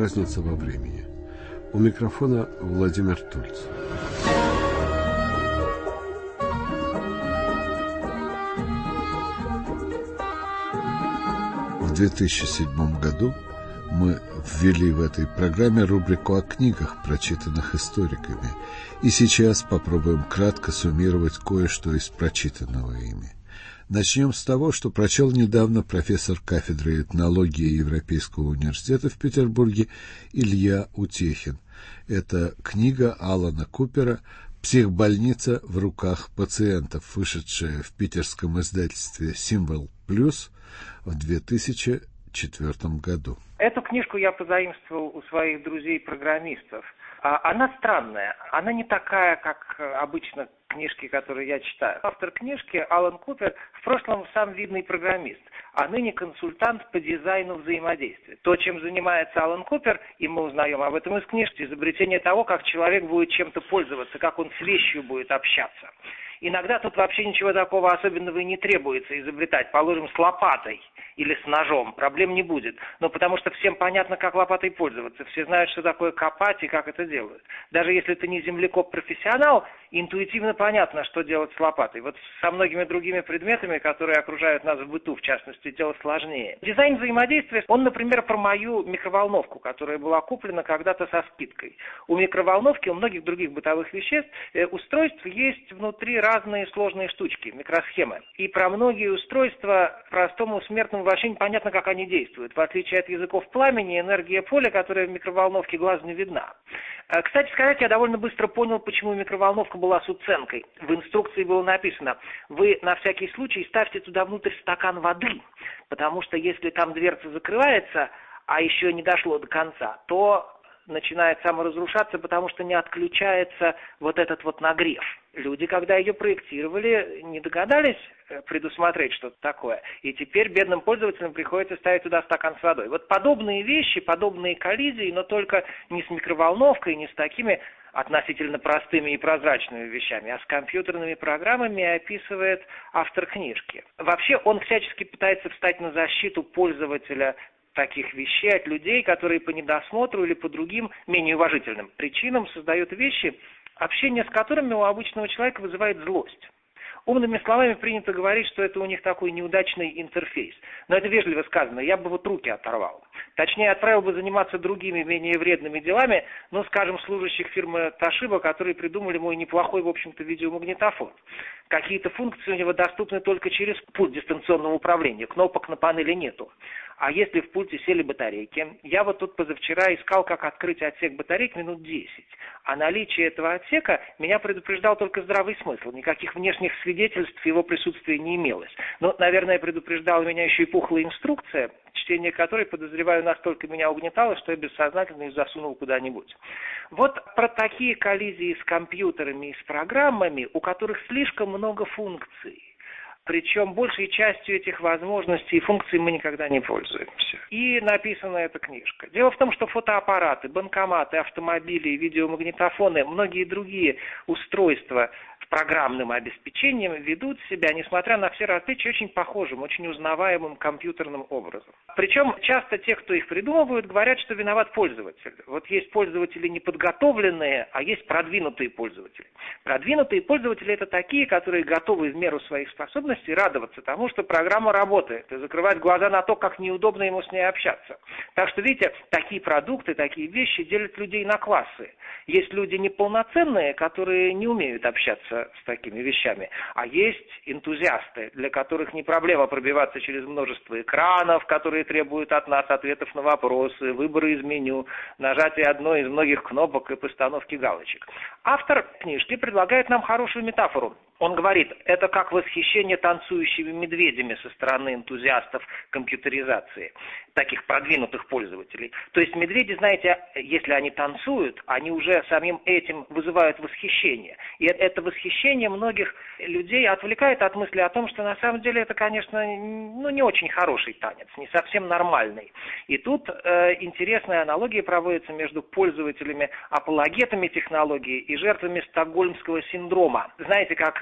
разница во времени. У микрофона Владимир Тульц. В 2007 году мы ввели в этой программе рубрику о книгах, прочитанных историками, и сейчас попробуем кратко суммировать кое-что из прочитанного ими. Начнем с того, что прочел недавно профессор кафедры этнологии Европейского университета в Петербурге Илья Утехин. Это книга Алана Купера «Психбольница в руках пациентов», вышедшая в питерском издательстве «Символ Плюс» в 2004 году. Эту книжку я позаимствовал у своих друзей-программистов. Она странная, она не такая, как обычно книжки, которые я читаю. Автор книжки, Алан Купер, в прошлом сам видный программист, а ныне консультант по дизайну взаимодействия. То, чем занимается Алан Купер, и мы узнаем об этом из книжки, изобретение того, как человек будет чем-то пользоваться, как он с вещью будет общаться. Иногда тут вообще ничего такого особенного и не требуется изобретать. Положим, с лопатой или с ножом. Проблем не будет. Но потому что всем понятно, как лопатой пользоваться. Все знают, что такое копать и как это делают. Даже если ты не землекоп-профессионал, интуитивно понятно, что делать с лопатой. Вот со многими другими предметами, которые окружают нас в быту, в частности, дело сложнее. Дизайн взаимодействия, он, например, про мою микроволновку, которая была куплена когда-то со скидкой. У микроволновки, у многих других бытовых веществ, устройств есть внутри разные сложные штучки, микросхемы. И про многие устройства простому смертному вообще непонятно, как они действуют. В отличие от языков пламени, энергия поля, которая в микроволновке, глазу не видна. Кстати сказать, я довольно быстро понял, почему микроволновка была с уценкой. В инструкции было написано: вы на всякий случай ставьте туда внутрь стакан воды, потому что если там дверца закрывается, а еще не дошло до конца, то начинает саморазрушаться, потому что не отключается вот этот вот нагрев. Люди, когда ее проектировали, не догадались предусмотреть что-то такое. И теперь бедным пользователям приходится ставить туда стакан с водой. Вот подобные вещи, подобные коллизии, но только не с микроволновкой, не с такими относительно простыми и прозрачными вещами, а с компьютерными программами описывает автор книжки. Вообще он всячески пытается встать на защиту пользователя таких вещей от людей, которые по недосмотру или по другим менее уважительным причинам создают вещи, общение с которыми у обычного человека вызывает злость. Умными словами принято говорить, что это у них такой неудачный интерфейс. Но это вежливо сказано, я бы вот руки оторвал. Точнее, отправил бы заниматься другими, менее вредными делами, ну, скажем, служащих фирмы Toshiba, которые придумали мой неплохой, в общем-то, видеомагнитофон. Какие-то функции у него доступны только через пульт дистанционного управления, кнопок на панели нету. А если в пульте сели батарейки, я вот тут позавчера искал, как открыть отсек батарейк минут 10. О наличии этого отсека меня предупреждал только здравый смысл. Никаких внешних свидетельств его присутствия не имелось. Но, наверное, предупреждала меня еще и пухлая инструкция, чтение которой, подозреваю, настолько меня угнетало, что я бессознательно ее засунул куда-нибудь. Вот про такие коллизии с компьютерами и с программами, у которых слишком много функций. Причем большей частью этих возможностей и функций мы никогда не пользуемся. И написана эта книжка. Дело в том, что фотоаппараты, банкоматы, автомобили, видеомагнитофоны, многие другие устройства с программным обеспечением ведут себя, несмотря на все различия, очень похожим, очень узнаваемым компьютерным образом. Причем часто те, кто их придумывают, говорят, что виноват пользователь. Вот есть пользователи неподготовленные, а есть продвинутые пользователи. Продвинутые пользователи – это такие, которые готовы в меру своих способностей радоваться тому, что программа работает, и закрывать глаза на то, как неудобно ему с ней общаться. Так что, видите, такие продукты, такие вещи делят людей на классы. Есть люди неполноценные, которые не умеют общаться с такими вещами, а есть энтузиасты, для которых не проблема пробиваться через множество экранов, которые требуют от нас ответов на вопросы, выбора из меню, нажатия одной из многих кнопок и постановки галочек. Автор книжки предлагает нам хорошую метафору. Он говорит, это как восхищение танцующими медведями со стороны энтузиастов компьютеризации, таких продвинутых пользователей. То есть медведи, знаете, если они танцуют, они уже самим этим вызывают восхищение. И это восхищение многих людей отвлекает от мысли о том, что на самом деле это, конечно, не очень хороший танец, не совсем нормальный. И тут интересная аналогия проводится между пользователями, апологетами технологии и жертвами стокгольмского синдрома. Знаете, как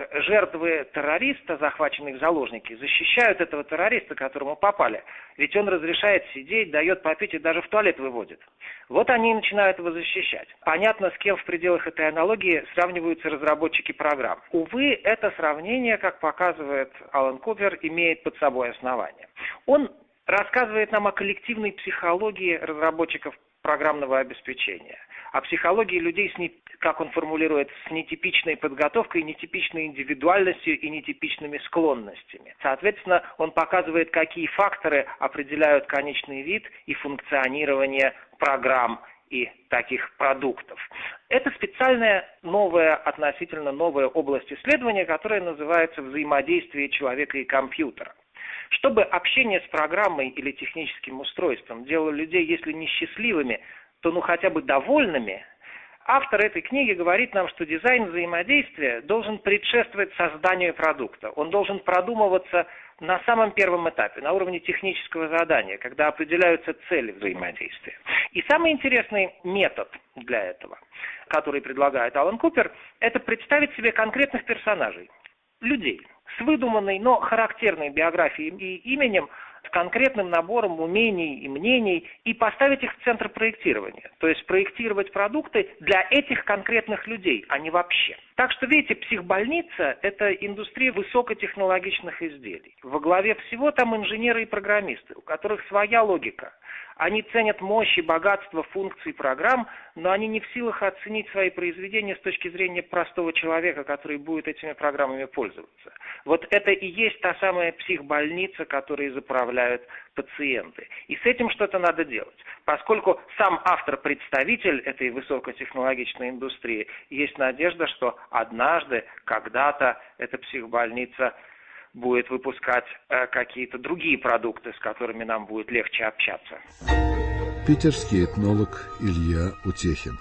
жертвы террориста, захваченные в заложники, защищают этого террориста, к которому попали. Ведь он разрешает сидеть, дает попить и даже в туалет выводит. Вот они и начинают его защищать. Понятно, с кем в пределах этой аналогии сравниваются разработчики программ. Увы, это сравнение, как показывает Алан Купер, имеет под собой основание. Он рассказывает нам о коллективной психологии разработчиков программного обеспечения, о психологии людей, как он формулирует, с нетипичной подготовкой, нетипичной индивидуальностью и нетипичными склонностями. Соответственно, он показывает, какие факторы определяют конечный вид и функционирование программ и таких продуктов. Это специальная относительно новая область исследования, которая называется «Взаимодействие человека и компьютера». Чтобы общение с программой или техническим устройством делало людей, если не счастливыми, то хотя бы довольными, автор этой книги говорит нам, что дизайн взаимодействия должен предшествовать созданию продукта. Он должен продумываться на самом первом этапе, на уровне технического задания, когда определяются цели взаимодействия. И самый интересный метод для этого, который предлагает Алан Купер, это представить себе конкретных персонажей, людей, с выдуманной, но характерной биографией и именем, с конкретным набором умений и мнений, и поставить их в центр проектирования. То есть проектировать продукты для этих конкретных людей, а не вообще. Так что, видите, психбольница – это индустрия высокотехнологичных изделий. Во главе всего там инженеры и программисты, у которых своя логика. Они ценят мощь и богатство функций программ, но они не в силах оценить свои произведения с точки зрения простого человека, который будет этими программами пользоваться. Вот это и есть та самая психбольница, которой заправляют пациенты. И с этим что-то надо делать. Поскольку сам автор-представитель этой высокотехнологичной индустрии, есть надежда, что однажды, когда-то эта психбольница будет выпускать какие-то другие продукты, с которыми нам будет легче общаться. Питерский этнолог Илья Утехин.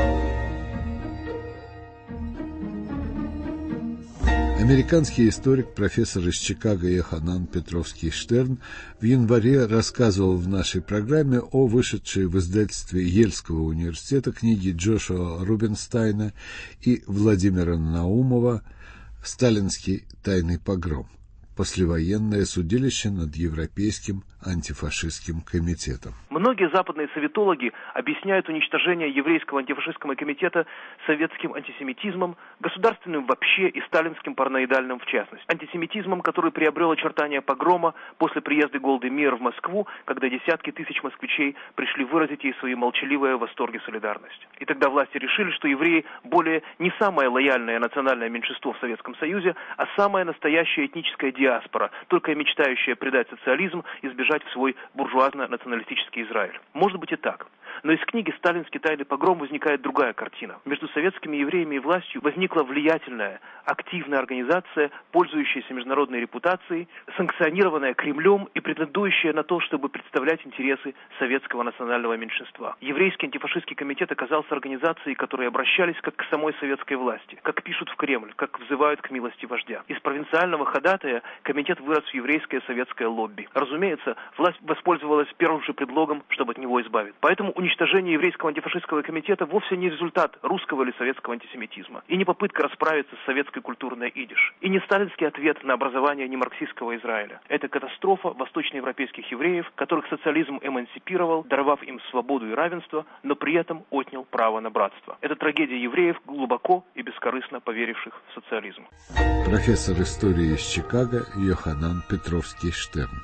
Американский историк, профессор из Чикаго Йоханан Петровский-Штерн в январе рассказывал в нашей программе о вышедшей в издательстве Ельского университета книге Джошуа Рубинштейна и Владимира Наумова «Сталинский тайный погром. Послевоенное судилище над Европейским антифашистским комитетом». Многие западные советологи объясняют уничтожение еврейского антифашистского комитета советским антисемитизмом, государственным вообще и сталинским параноидальным в частности. Антисемитизмом, который приобрел очертания погрома после приезда Голды Меир в Москву, когда десятки тысяч москвичей пришли выразить ей свои молчаливые восторги солидарности. И тогда власти решили, что евреи более не самое лояльное национальное меньшинство в Советском Союзе, а самая настоящая этническая диаспора, только мечтающая предать социализм и сбежать в свой буржуазно-националистический Израиль. Может быть и так. Но из книги «Сталинский тайный погром» возникает другая картина. Между советскими евреями и властью возникла влиятельная, активная организация, пользующаяся международной репутацией, санкционированная Кремлем и претендующая на то, чтобы представлять интересы советского национального меньшинства. Еврейский антифашистский комитет оказался организацией, которые обращались как к самой советской власти, как пишут в Кремль, как взывают к милости вождя. Из провинциального ходатая комитет вырос в еврейское советское лобби. Разумеется, власть воспользовалась первым же предлогом, чтобы от него избавиться. Поэтому уничтожение еврейского антифашистского комитета вовсе не результат русского или советского антисемитизма, и не попытка расправиться с советской культурной идиш, и не сталинский ответ на образование немарксистского Израиля. Это катастрофа восточноевропейских евреев, которых социализм эмансипировал, даровав им свободу и равенство, но при этом отнял право на братство. Это трагедия евреев, глубоко и бескорыстно поверивших в социализм. Профессор истории из Чикаго Йоханан Петровский-Штерн.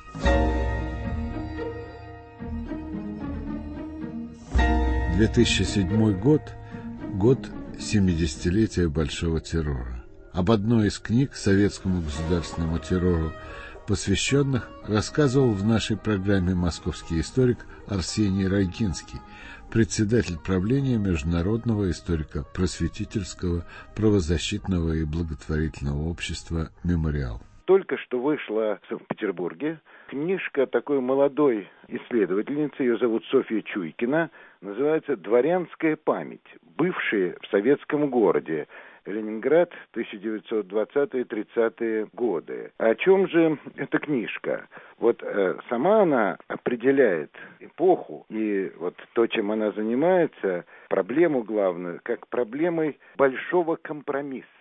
2007 год – год 70-летия Большого террора. Об одной из книг советскому государственному террору посвященных рассказывал в нашей программе московский историк Арсений Райгинский, председатель правления Международного историко-просветительского правозащитного и благотворительного общества «Мемориал». Только что вышла в Санкт-Петербурге книжка такой молодой исследовательницы, ее зовут Софья Чуйкина, называется «Дворянская память. Бывшие в советском городе. Ленинград, 1920-30-е годы». О чем же эта книжка? Вот сама она определяет эпоху и вот то, чем она занимается, проблему главную, как проблемой большого компромисса.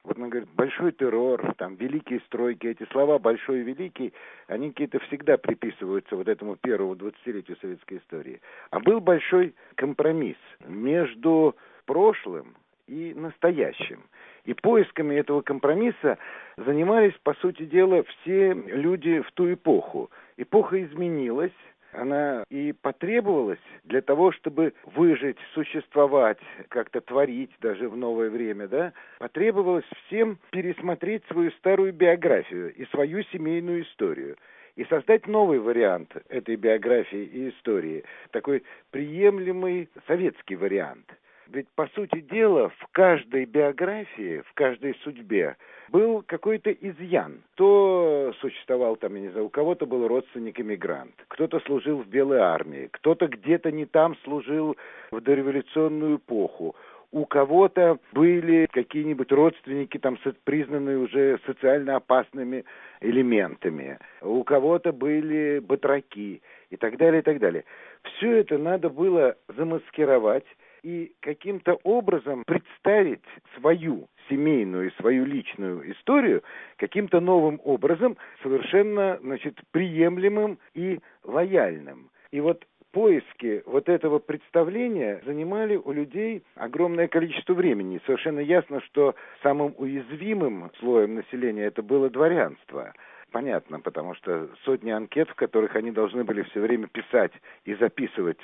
Вот он говорит, большой террор, там, великие стройки, эти слова «большой» и «великий», они какие-то всегда приписываются вот этому первому 20-летию советской истории. А был большой компромисс между прошлым и настоящим. И поисками этого компромисса занимались, по сути дела, все люди в ту эпоху. Эпоха изменилась. Она и потребовалась для того, чтобы выжить, существовать, как-то творить даже в новое время, да, потребовалось всем пересмотреть свою старую биографию и свою семейную историю и создать новый вариант этой биографии и истории, такой приемлемый советский вариант. Ведь, по сути дела, в каждой биографии, в каждой судьбе был какой-то изъян. Кто существовал там, я не знаю, у кого-то был родственник-эмигрант, кто-то служил в Белой армии, кто-то где-то не там служил в дореволюционную эпоху. У кого-то были какие-нибудь родственники, там, признанные уже социально опасными элементами. У кого-то были батраки и так далее, и так далее. Все это надо было замаскировать и каким-то образом представить свою семейную, свою личную историю каким-то новым образом, совершенно, приемлемым и лояльным. И вот поиски вот этого представления занимали у людей огромное количество времени. Совершенно ясно, что самым уязвимым слоем населения это было дворянство. Понятно, потому что сотни анкет, в которых они должны были все время писать и записывать,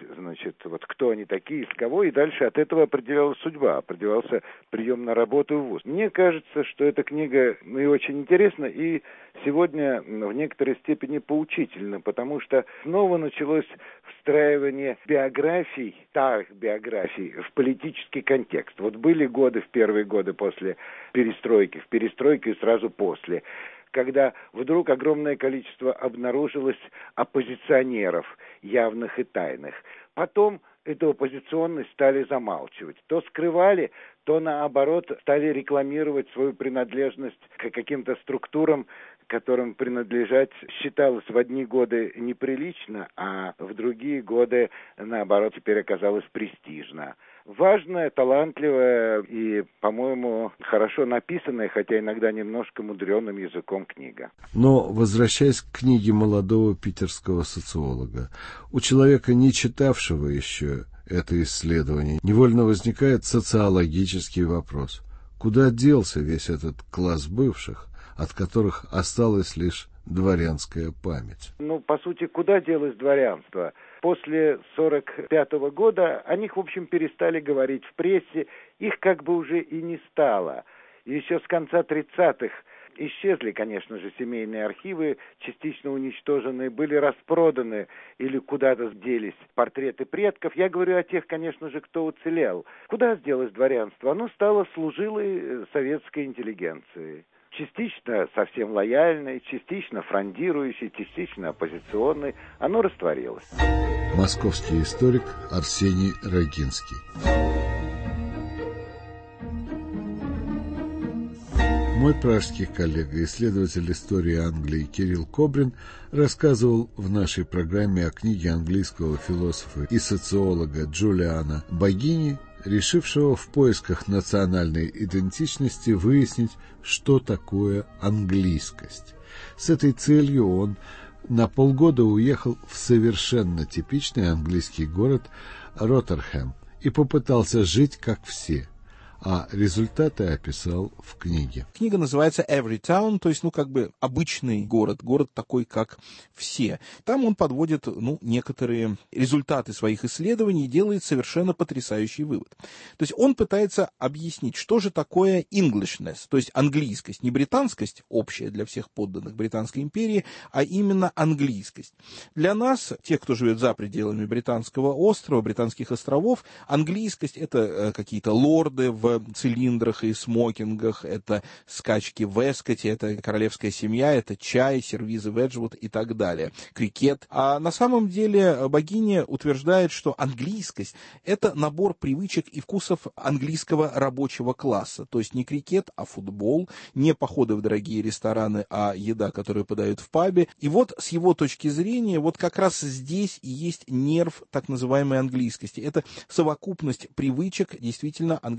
кто они такие, из кого, и дальше от этого определялась судьба, определялся прием на работу в ВУЗ. Мне кажется, что эта книга и очень интересна, и сегодня в некоторой степени поучительна, потому что снова началось встраивание биографий, старых биографий, в политический контекст. Вот были годы, в первые годы после перестройки, в перестройке и сразу после, когда вдруг огромное количество обнаружилось оппозиционеров, явных и тайных. Потом эту оппозиционность стали замалчивать. То скрывали, то наоборот стали рекламировать свою принадлежность к каким-то структурам, которым принадлежать считалось в одни годы неприлично, а в другие годы, наоборот, теперь оказалось престижно. Важная, талантливая и, по-моему, хорошо написанная, хотя иногда немножко мудреным языком книга. Но, возвращаясь к книге молодого питерского социолога, у человека, не читавшего еще это исследование, невольно возникает социологический вопрос. Куда делся весь этот класс бывших, от которых осталась лишь дворянская память? По сути, куда делось дворянство? После 1945 года о них, в общем, перестали говорить в прессе, их как бы уже и не стало. Еще с конца 30-х исчезли, конечно же, семейные архивы, частично уничтоженные, были распроданы или куда-то делись портреты предков. Я говорю о тех, конечно же, кто уцелел. Куда сделалось дворянство? Оно стало служилой советской интеллигенции. Частично совсем лояльной, частично фрондирующей, частично оппозиционной. Оно растворилось. Московский историк Арсений Рогинский. Мой пражский коллега, исследователь истории Англии Кирилл Кобрин, рассказывал в нашей программе о книге английского философа и социолога Джулиана Багини, решившего в поисках национальной идентичности выяснить, что такое английскость. С этой целью он на полгода уехал в совершенно типичный английский город Роттерхэм и попытался жить как все, а результаты описал в книге. Книга называется «Every Town», то есть, обычный город, город такой, как все. Там он подводит, некоторые результаты своих исследований и делает совершенно потрясающий вывод. То есть он пытается объяснить, что же такое Englishness, то есть английскость, не британскость, общая для всех подданных Британской империи, а именно английскость. Для нас, тех, кто живет за пределами Британского острова, Британских островов, английскость — это какие-то лорды в цилиндрах и смокингах, это скачки в Эскоте, это королевская семья, это чай, сервизы Веджвуд и так далее, крикет. А на самом деле Багини утверждает, что английскость — это набор привычек и вкусов английского рабочего класса, то есть не крикет, а футбол, не походы в дорогие рестораны, а еда, которую подают в пабе. И вот с его точки зрения, вот как раз здесь и есть нерв так называемой английскости. Это совокупность привычек действительно английского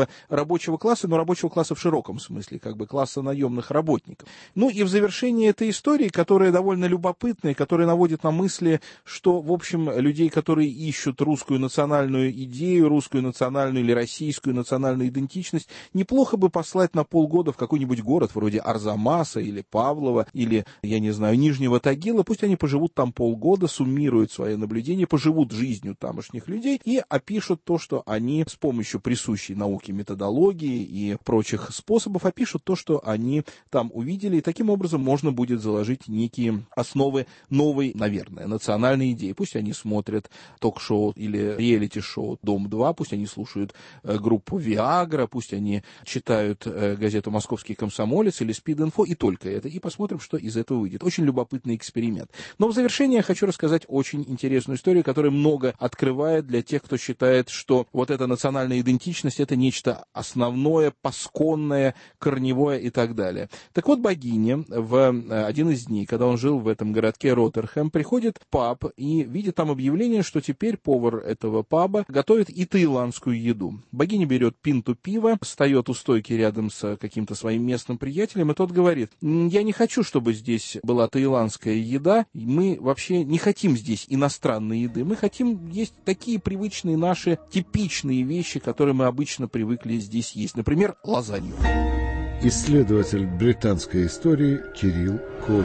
рабочего класса, но рабочего класса в широком смысле, как бы класса наемных работников. Ну и в завершении этой истории, которая довольно любопытная, которая наводит на мысли, что, в общем, людей, которые ищут русскую национальную идею, русскую национальную или российскую национальную идентичность, неплохо бы послать на полгода в какой-нибудь город вроде Арзамаса или Павлова, или, я не знаю, Нижнего Тагила. Пусть они поживут там полгода, суммируют свои наблюдения, поживут жизнью тамошних людей и опишут то, что они с помощью присущей науке методологии и прочих способов опишут то, что они там увидели. И таким образом можно будет заложить некие основы новой, наверное, национальной идеи. Пусть они смотрят ток-шоу или реалити-шоу «Дом-2», пусть они слушают группу «Виагра», пусть они читают газету «Московский комсомолец» или «Спид-инфо», и только это. И посмотрим, что из этого выйдет. Очень любопытный эксперимент. Но в завершение я хочу рассказать очень интересную историю, которая много открывает для тех, кто считает, что вот эта национальная идентичность — это нечто основное, пасконное, корневое и так далее. Так вот, Богиня в один из дней, когда он жил в этом городке Роттерхэм, приходит в паб и видит там объявление, что теперь повар этого паба готовит и таиландскую еду. Богиня берет пинту пива, встает у стойки рядом с каким-то своим местным приятелем, и тот говорит: я не хочу, чтобы здесь была таиландская еда, мы вообще не хотим здесь иностранной еды, мы хотим есть такие привычные наши типичные вещи, которые мы обычно привыкли здесь есть, например, лазанью. Исследователь британской истории Кирилл Коваль.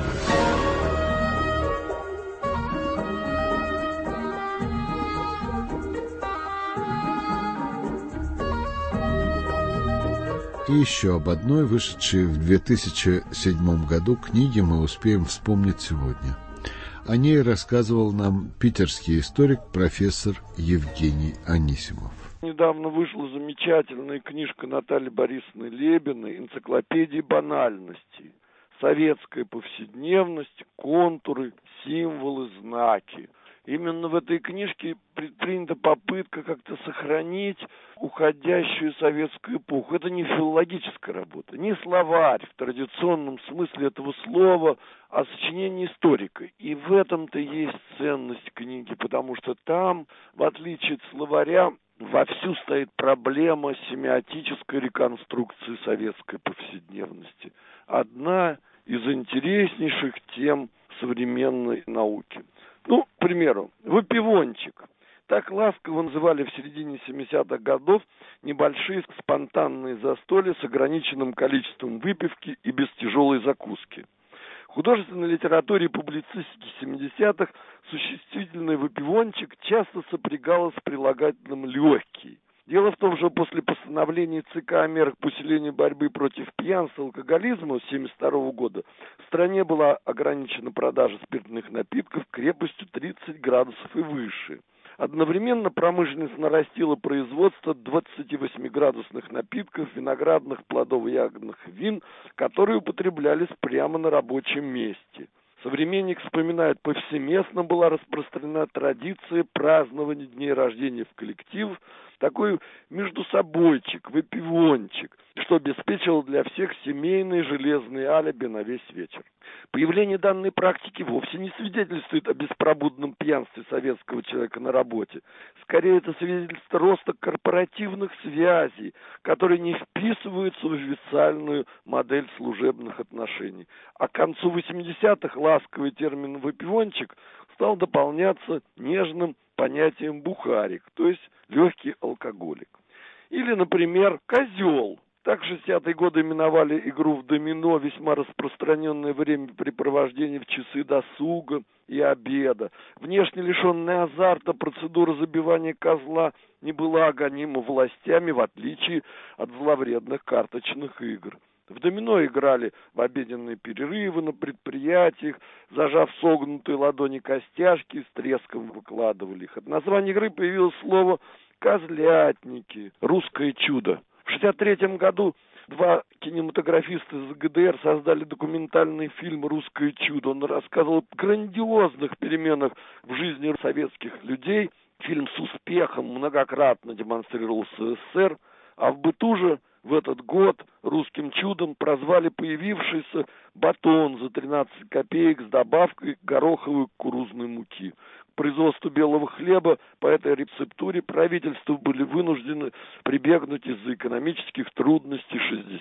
И еще об одной, вышедшей в 2007 году, книге мы успеем вспомнить сегодня. О ней рассказывал нам питерский историк профессор Евгений Анисимов. Недавно вышла замечательная книжка Натальи Борисовны Лебиной «Энциклопедия банальностей». Советская повседневность, контуры, символы, знаки. Именно в этой книжке предпринята попытка как-то сохранить уходящую советскую эпоху. Это не филологическая работа, не словарь в традиционном смысле этого слова, а сочинение историка. И в этом-то есть ценность книги, потому что там, в отличие от словаря, вовсю стоит проблема семиотической реконструкции советской повседневности. Одна из интереснейших тем современной науки. Ну, к примеру, выпивончик. Так ласково называли в середине 70-х годов небольшие спонтанные застолья с ограниченным количеством выпивки и без тяжелой закуски. В художественной литературе и публицистике 70-х существительное «выпивончик» часто сопрягалось с прилагательным «легкий». Дело в том, что после постановления ЦК о мерах по усилению борьбы против пьянства и алкоголизма с 1972 года в стране была ограничена продажа спиртных напитков крепостью 30 градусов и выше. Одновременно промышленность нарастила производство 28-градусных напитков, виноградных, плодово-ягодных вин, которые употреблялись прямо на рабочем месте. Современник вспоминает, повсеместно была распространена традиция празднования дней рождения в коллектив, такой междусобойчик, выпивончик, что обеспечило для всех семейные железные алиби на весь вечер. Появление данной практики вовсе не свидетельствует о беспробудном пьянстве советского человека на работе. Скорее, это свидетельство роста корпоративных связей, которые не вписываются в официальную модель служебных отношений. А к концу 80-х ласковый термин «выпивончик» стал дополняться нежным понятием «бухарик», то есть легкий алкоголик. Или, например, «козел». Так в 60-е годы именовали игру в домино, весьма распространенное времяпрепровождение в часы досуга и обеда. Внешне лишенная азарта процедура забивания козла не была гонима властями, в отличие от зловредных карточных игр. В домино играли в обеденные перерывы на предприятиях, зажав согнутые ладони костяшки, с треском выкладывали их. От названия игры появилось слово «козлятники», «русское чудо». В 1963 году два кинематографиста из ГДР создали документальный фильм «Русское чудо». Он рассказывал о грандиозных переменах в жизни советских людей. Фильм с успехом многократно демонстрировался в СССР, а в быту же в этот год русским чудом прозвали появившийся батон за 13 копеек с добавкой гороховой кукурузной муки. К производству белого хлеба по этой рецептуре правительства были вынуждены прибегнуть из-за экономических трудностей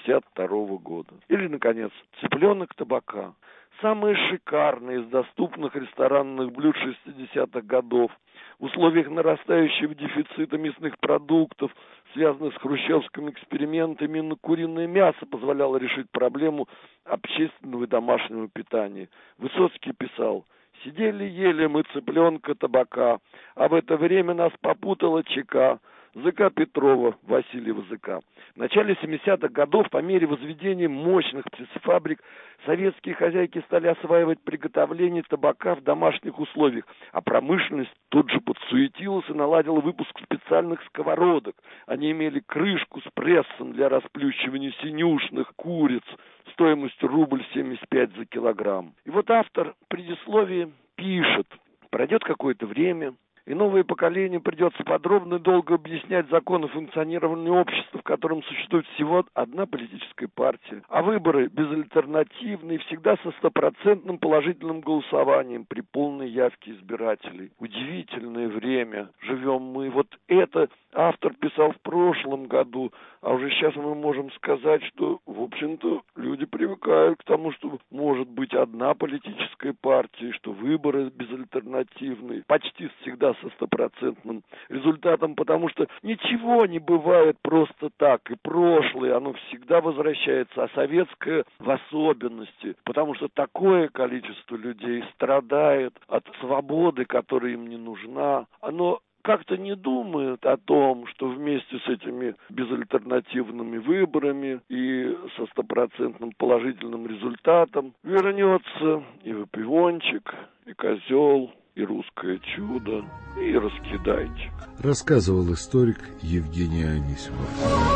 1962 года. Или, наконец, цыпленок табака. Самые шикарные из доступных ресторанных блюд 60-х годов. В условиях нарастающего дефицита мясных продуктов, связанных с хрущевскими экспериментами, именно куриное мясо позволяло решить проблему общественного и домашнего питания. Высоцкий писал: «Сидели, ели мы цыпленка табака, а в это время нас попутала ЧК, ЗК Петрова, Васильева ЗК». В начале 70-х годов, по мере возведения мощных птицефабрик, советские хозяйки стали осваивать приготовление табака в домашних условиях, а промышленность тут же подсуетилась и наладила выпуск специальных сковородок. Они имели крышку с прессом для расплющивания синюшных куриц стоимостью рубль 75 за килограмм. И вот автор в предисловии пишет: пройдет какое-то время, и новое поколение придется подробно и долго объяснять законы функционирования общества, в котором существует всего одна политическая партия, а выборы безальтернативные, всегда со 100% положительным голосованием при полной явке избирателей. Удивительное время живем мы. Вот это автор писал в прошлом году, а уже сейчас мы можем сказать, что, в общем-то, люди привыкают к тому, что может быть одна политическая партия, что выборы безальтернативные, почти всегда со 100% результатом, потому что ничего не бывает просто так, и прошлое, оно всегда возвращается, а советское в особенности, потому что такое количество людей страдает от свободы, которая им не нужна, оно как-то не думает о том, что вместе с этими безальтернативными выборами и со 100% положительным результатом вернется и выпивончик, и козел, и русское чудо, и раскидайте. Рассказывал историк Евгений Анисимов.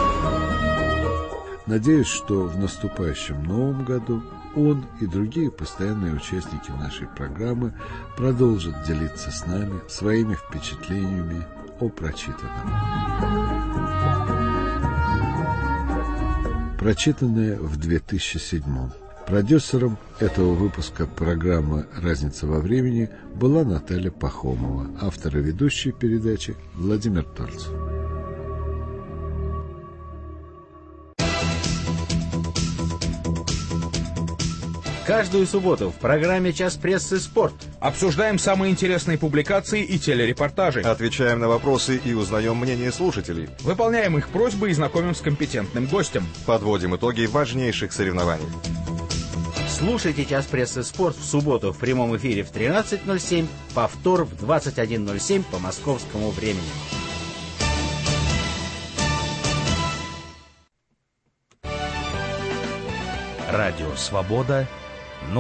Надеюсь, что в наступающем новом году он и другие постоянные участники нашей программы продолжат делиться с нами своими впечатлениями о прочитанном. Прочитанное в 2007. Продюсером этого выпуска программы «Разница во времени» была Наталья Пахомова, автор и ведущий передачи Владимир Тольцев. Каждую субботу в программе «Час прессы. Спорт» обсуждаем самые интересные публикации и телерепортажи. Отвечаем на вопросы и узнаем мнение слушателей. Выполняем их просьбы и знакомим с компетентным гостем. Подводим итоги важнейших соревнований. Слушайте «Час прессы. Спорт» в субботу в прямом эфире в 13:07, повтор в 21:07 по московскому времени. Радио «Свобода»